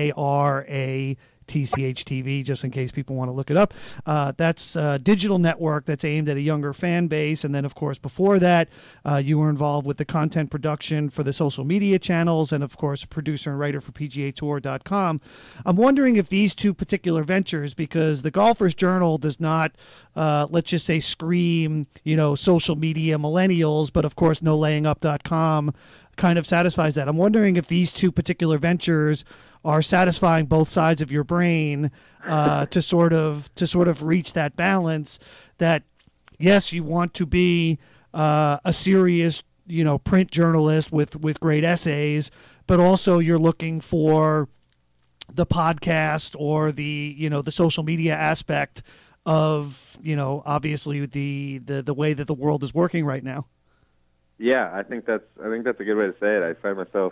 SKRA. TCH TV, just in case people want to look it up. That's a digital network that's aimed at a younger fan base. And then, of course, before that, you were involved with the content production for the social media channels and, of course, a producer and writer for PGAtour.com. I'm wondering if these two particular ventures, because the Golfers Journal does not, let's just say, scream, you know, social media millennials, but, of course, NoLayingUp.com kind of satisfies that. I'm wondering if these two particular ventures are satisfying both sides of your brain to sort of reach that balance that, yes, you want to be a serious, you know, print journalist with great essays, but also you're looking for the podcast or the, you know, the social media aspect of, you know, obviously the way that the world is working right now. Yeah, I think that's a good way to say it. I find myself,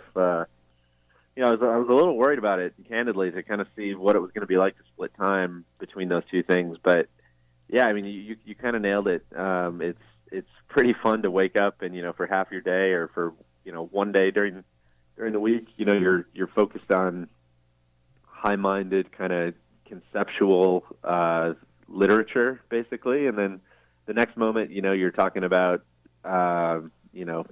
you know, I was a little worried about it, candidly, to kind of see what it was going to be like to split time between those two things. But yeah, I mean, you kind of nailed it. It's pretty fun to wake up and, you know, for half your day or for, you know, one day during the week, you know, you're focused on high-minded kind of conceptual literature, basically, and then the next moment, you know, you're talking about you know,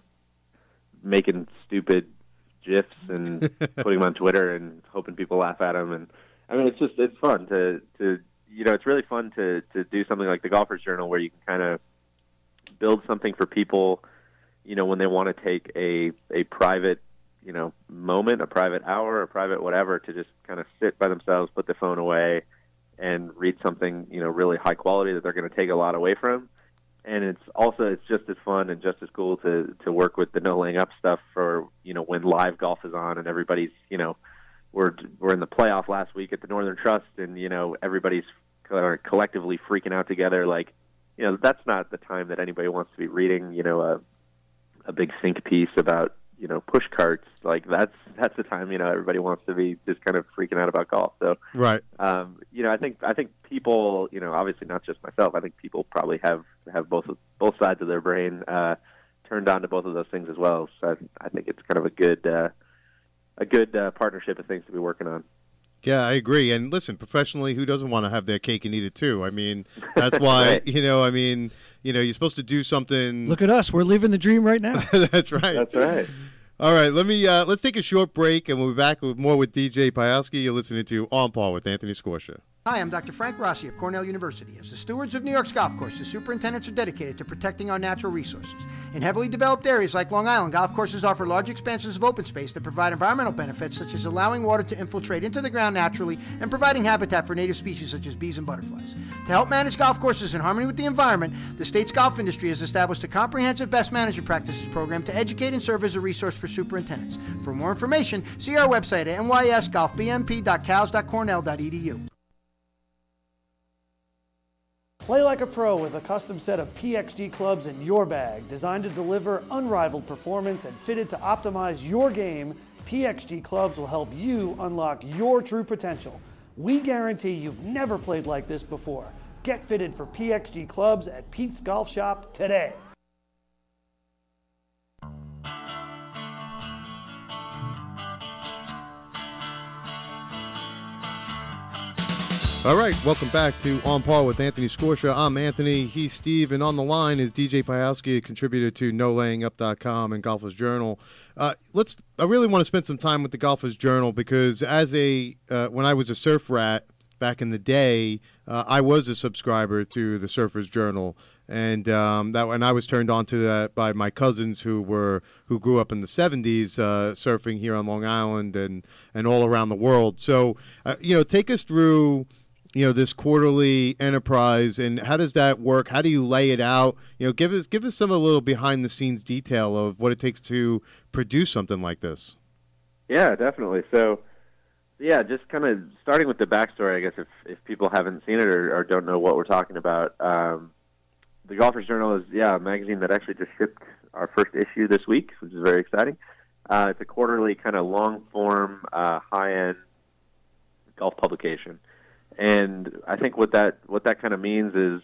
making stupid GIFs and putting them on Twitter and hoping people laugh at them. And I mean, it's fun to you know, it's really fun to do something like the Golfers Journal, where you can kind of build something for people, you know, when they want to take a private, you know, moment, a private hour, a private whatever, to just kind of sit by themselves, put the phone away, and read something, you know, really high quality that they're going to take a lot away from. And it's just as fun and just as cool to work with the No Laying Up stuff for, you know, when live golf is on and everybody's, you know, we're in the playoff last week at the Northern Trust, and, you know, everybody's collectively freaking out together. Like, you know, that's not the time that anybody wants to be reading, you know, a big think piece about, you know, push carts. Like, that's the time, you know, everybody wants to be just kind of freaking out about golf. So, right. You know, I think people, you know, obviously not just myself, I think people probably have both sides of their brain turned on to both of those things as well. So I think it's kind of a good partnership of things to be working on. Yeah, I agree. And listen, professionally, who doesn't want to have their cake and eat it too? I mean, that's why, right. You know, I mean, you know, you're supposed to do something. Look at us. We're living the dream right now. That's right. That's right. All right, let's take a short break, and we'll be back with more with DJ Piahowski. You're listening to On Par with Anthony Scorsia. Hi, I'm Dr. Frank Rossi of Cornell University. As the stewards of New York's golf courses, superintendents are dedicated to protecting our natural resources. In heavily developed areas like Long Island, golf courses offer large expanses of open space that provide environmental benefits such as allowing water to infiltrate into the ground naturally and providing habitat for native species such as bees and butterflies. To help manage golf courses in harmony with the environment, the state's golf industry has established a comprehensive best management practices program to educate and serve as a resource for superintendents. For more information, see our website at nysgolfbmp.cals.cornell.edu. Play like a pro with a custom set of PXG clubs in your bag, designed to deliver unrivaled performance and fitted to optimize your game. PXG clubs will help you unlock your true potential. We guarantee you've never played like this before. Get fitted for PXG clubs at Pete's Golf Shop today. All right, welcome back to On Par with Anthony Scorsha. I'm Anthony, he's Steve, and on the line is DJ Pajowski, a contributor to NoLayingUp.com and Golfers Journal. I really want to spend some time with the Golfers Journal because when I was a surf rat back in the day, I was a subscriber to the Surfers Journal, and I was turned on to that by my cousins who grew up in the 70s surfing here on Long Island and all around the world. So, take us through this quarterly enterprise, and how does that work? How do you lay it out? Give us some a little behind the scenes detail of what it takes to produce something like this. Yeah, definitely. So, just kind of starting with the backstory, I guess, if people haven't seen it or don't know what we're talking about. The Golfers Journal is, a magazine that actually just shipped our first issue this week, which is very exciting. It's a quarterly kind of long-form, high-end golf publication. And I think what that kind of means is,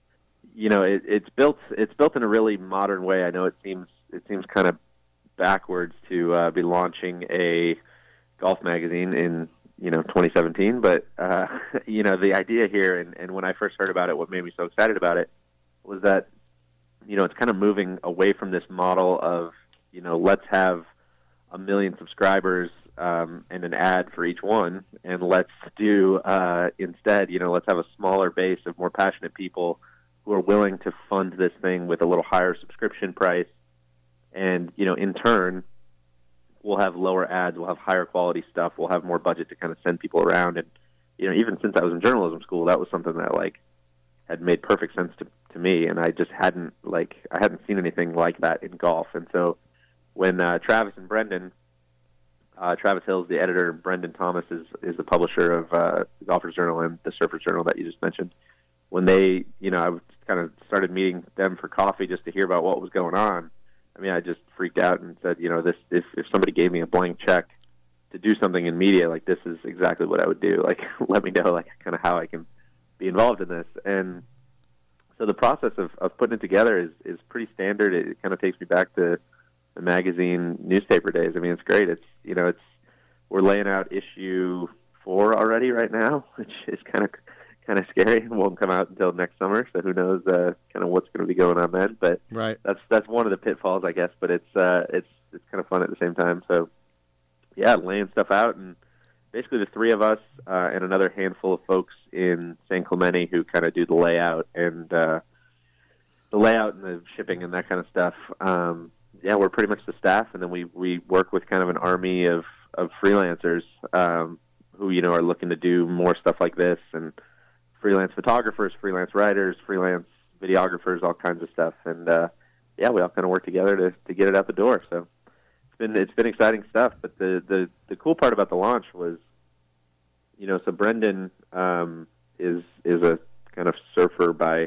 it's built in a really modern way. I know it seems kind of backwards to be launching a golf magazine in 2017, but the idea here and when I first heard about it, what made me so excited about it was that it's kind of moving away from this model of let's have 1 million subscribers and an ad for each one, and let's do instead, let's have a smaller base of more passionate people who are willing to fund this thing with a little higher subscription price, and in turn, we'll have lower ads, we'll have higher quality stuff, we'll have more budget to kind of send people around, and even since I was in journalism school, that was something that had made perfect sense to me, and I just hadn't seen anything like that in golf, and so when Travis and Brendan. Travis Hill's the editor, and Brendan Thomas is the publisher of the Golfers Journal and the Surfers Journal that you just mentioned. When they, I kind of started meeting them for coffee just to hear about what was going on, I just freaked out and said, if somebody gave me a blank check to do something in media, this is exactly what I would do. Let me know, kind of how I can be involved in this. And so the process of putting it together is pretty standard. It kind of takes me back to the magazine newspaper days. It's great. We're laying out issue 4 already right now, which is kind of scary. It won't come out until next summer, so who knows kind of what's going to be going on then. But right. That's one of the pitfalls, I guess. But it's kind of fun at the same time. So laying stuff out, and basically the 3 of us and another handful of folks in San Clemente who kind of do the layout and the shipping and that kind of stuff. We're pretty much the staff, and then we work with kind of an army of freelancers who are looking to do more stuff like this, and freelance photographers, freelance writers, freelance videographers, all kinds of stuff. And we all kind of work together to get it out the door. So it's been exciting stuff. But the cool part about the launch was, so Brendan is a kind of surfer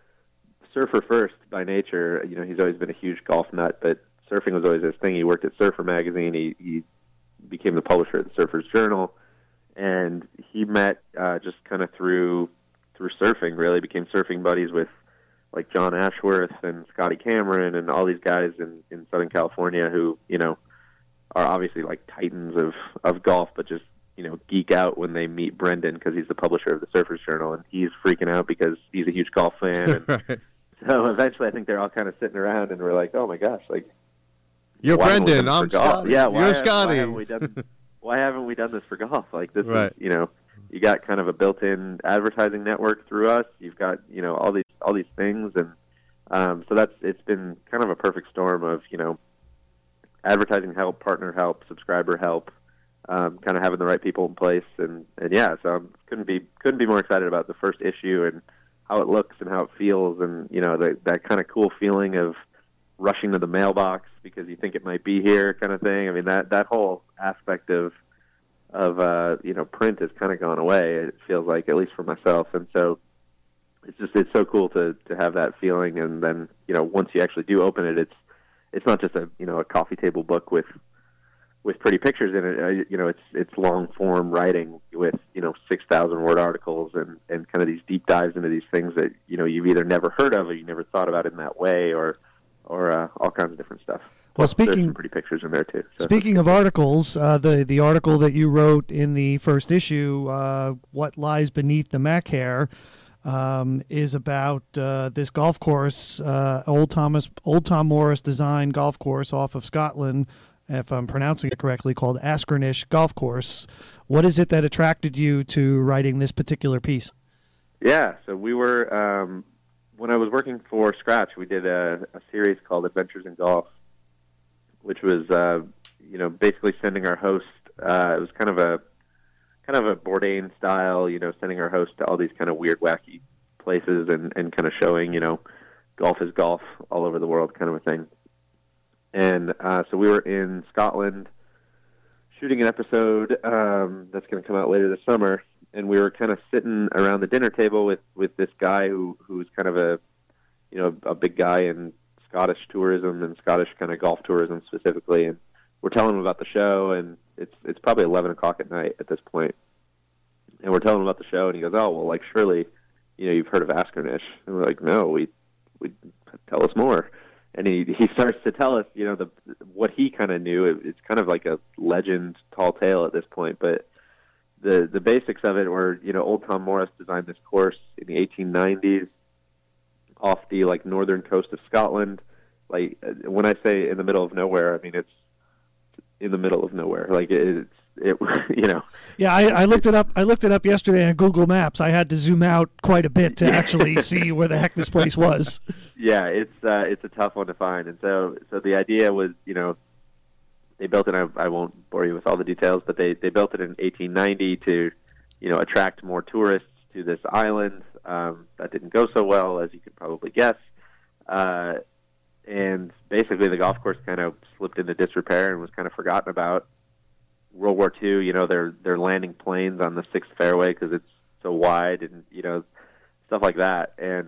first by nature. He's always been a huge golf nut, but surfing was always his thing. He worked at Surfer Magazine. He became the publisher at the Surfers Journal, and he met just kind of through surfing. Really became surfing buddies with John Ashworth and Scotty Cameron and all these guys in Southern California who are obviously titans of golf, but just geek out when they meet Brendan because he's the publisher of the Surfers Journal, and he's freaking out because he's a huge golf fan. And right. So eventually, I think they're all kind of sitting around, and we're like, "Oh my gosh, you're Brendan, I'm Scotty. Yeah, you're Scotty. Why haven't we done this for golf? This right. is, you got kind of a built-in advertising network through us. You've got, all these things, and so it's been kind of a perfect storm of, advertising help, partner help, subscriber help, kind of having the right people in place, and yeah, so I couldn't be more excited about the first issue and how it looks and how it feels, and that kind of cool feeling of rushing to the mailbox because you think it might be here, kind of thing. I mean, that whole aspect of print has kind of gone away. It feels like, at least for myself, and so it's so cool to have that feeling. And then once you actually do open it, it's not just a coffee table book with pretty pictures in it. It's long form writing with 6,000 word articles and kind of these deep dives into these things that you've either never heard of or you never thought about in that way, or all kinds of different stuff. Well, there's some pretty pictures in there too. So. Speaking of articles, the article that you wrote in the first issue, "What Lies Beneath the Mac Hair," is about this golf course, Old Tom Morris designed golf course off of Scotland, if I'm pronouncing it correctly, called Askernish Golf Course. What is it that attracted you to writing this particular piece? Yeah, so we were when I was working for Scratch, we did a series called Adventures in Golf, which was basically sending our host. It was kind of a Bourdain style, sending our host to all these kind of weird, wacky places and kind of showing, golf is golf all over the world, kind of a thing. And so we were in Scotland shooting an episode that's going to come out later this summer, and we were kind of sitting around the dinner table with this guy who was kind of a big guy in Scottish tourism and Scottish kind of golf tourism specifically, and we're telling him about the show, and it's probably 11 o'clock at night at this point, and we're telling him about the show, and he goes, "Oh, well, like surely, you've heard of Askernish?" And we're like, "No, we tell us more." And he starts to tell us, what he kind of knew. It's kind of like a legend, tall tale at this point, but the basics of it were, Old Tom Morris designed this course in the 1890s off the northern coast of Scotland. Like, when I say in the middle of nowhere, I mean it's in the middle of nowhere. Like it. Yeah, I looked it up. I looked it up yesterday on Google Maps. I had to zoom out quite a bit to actually see where the heck this place was. Yeah, it's a tough one to find, and so the idea was, they built it. I won't bore you with all the details, but they built it in 1890 to, attract more tourists to this island. That didn't go so well, as you could probably guess. And basically, the golf course kind of slipped into disrepair and was kind of forgotten about. World War II, they're landing planes on the 6th fairway because it's so wide, and stuff like that. And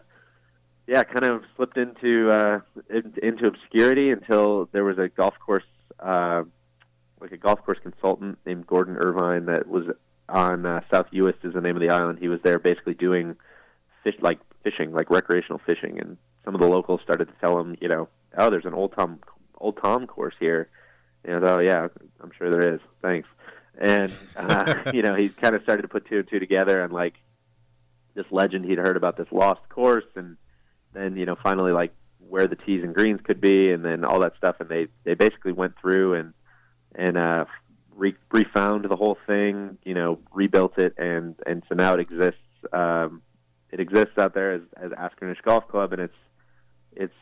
kind of slipped into obscurity until there was a golf course, like a golf course consultant named Gordon Irvine that was on South Uist is the name of the island. He was there basically doing fishing, like recreational fishing, and some of the locals started to tell him, oh, there's an Old Tom course here. And oh yeah, I'm sure there is. Thanks. And he kind of started to put two and two together, and like this legend he'd heard about this lost course, and then finally like where the tees and greens could be, and then all that stuff. And they basically went through and refound the whole thing, rebuilt it, and so now it exists. It exists out there as Askernish Golf Club, and it's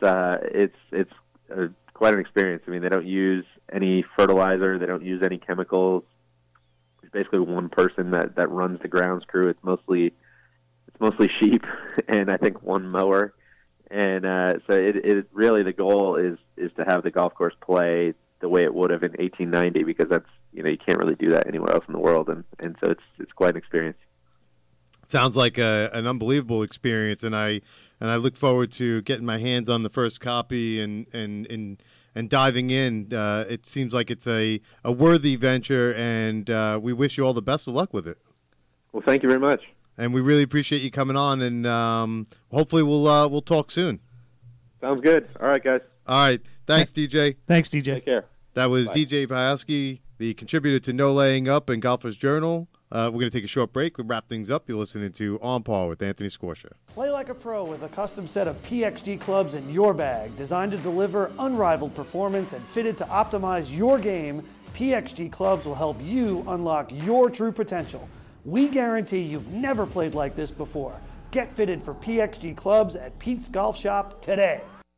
quite an experience. I mean, they don't use any fertilizer, they don't use any chemicals. There's basically one person that runs the grounds crew. It's mostly sheep and I think one mower. And so it really, the goal is to have the golf course play the way it would have in 1890, because that's, you can't really do that anywhere else in the world, and so it's quite an experience. Sounds like an unbelievable experience, and I look forward to getting my hands on the first copy and diving in. It seems like it's a worthy venture, and we wish you all the best of luck with it. Well, thank you very much. And we really appreciate you coming on, and hopefully we'll talk soon. Sounds good. All right, guys. All right. Thanks, DJ. Thanks, DJ. Take care. That was Bye. DJ Pajowski, the contributor to No Laying Up and Golfer's Journal. We're going to take a short break. We'll wrap things up. You're listening to On Par with Anthony Scorsia. Play like a pro with a custom set of PXG clubs in your bag, designed to deliver unrivaled performance and fitted to optimize your game. PXG clubs will help you unlock your true potential. We guarantee you've never played like this before. Get fitted for PXG clubs at Pete's Golf Shop today.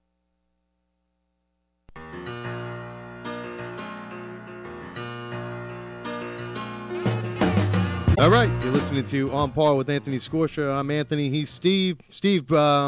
All right, you're listening to On Par with Anthony Scorsha. I'm Anthony. He's Steve. Steve,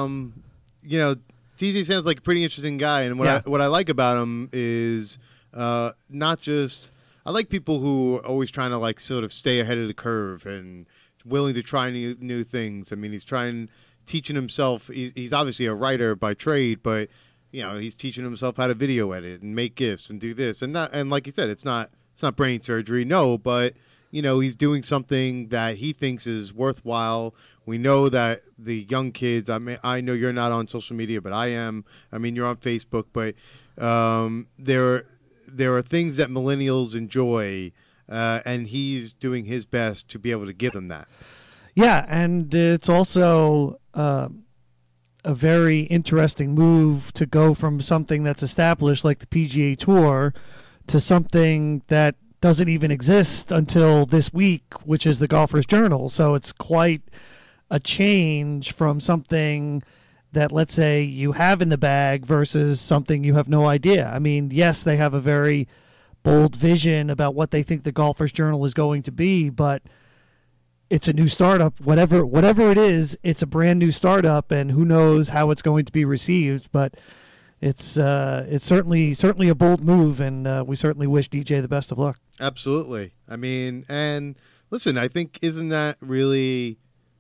TJ sounds like a pretty interesting guy, and what I like about him is not just I like people who are always trying to like sort of stay ahead of the curve and willing to try new things. I mean, he's teaching himself. He's obviously a writer by trade, but he's teaching himself how to video edit and make GIFs and do this and that. And like you said, it's not brain surgery, no, but he's doing something that he thinks is worthwhile. We know that the young kids, I know you're not on social media, but I am. I mean, you're on Facebook, but there are things that millennials enjoy, and he's doing his best to be able to give them that. Yeah, and it's also a very interesting move to go from something that's established like the PGA Tour to something that doesn't even exist until this week, which is the Golfer's Journal. So it's quite a change from something that, let's say, you have in the bag versus something you have no idea. I mean, yes, they have a very bold vision about what they think the Golfer's Journal is going to be, but it's a new startup. Whatever it is, it's a brand new startup, and who knows how it's going to be received. But it's certainly a bold move, and we certainly wish DJ the best of luck. Absolutely. I mean, and listen, I think isn't that really,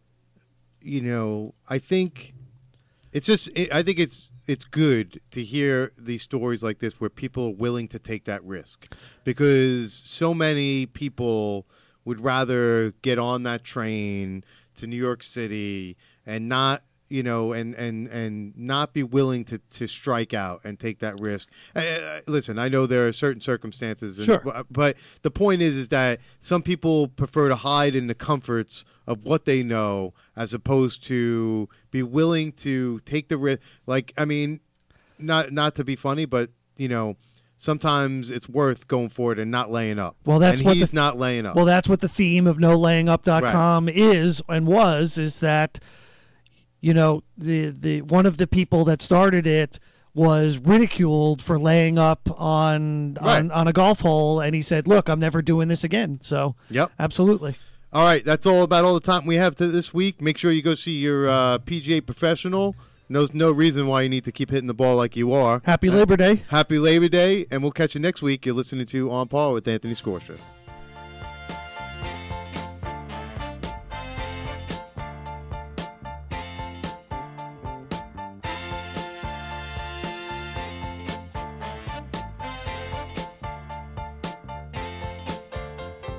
I think it's just I think it's good to hear these stories like this where people are willing to take that risk, because so many people would rather get on that train to New York City and not and not be willing to strike out and take that risk. Listen, I know there are certain circumstances, sure, but the point is that some people prefer to hide in the comforts of what they know as opposed to be willing to take the risk. Like, I mean, not to be funny, but sometimes it's worth going for it and not laying up. Well, that's and what he's not laying up. Well, that's what the theme of NoLayingUp.com is and is that. The one of the people that started it was ridiculed for laying up on a golf hole, and he said, "Look, I'm never doing this again." So, yep, absolutely. All right, that's all the time we have this week. Make sure you go see your PGA professional. There's no reason why you need to keep hitting the ball like you are. Happy Labor Day. Happy Labor Day, and we'll catch you next week. You're listening to On Par with Anthony Scorsha.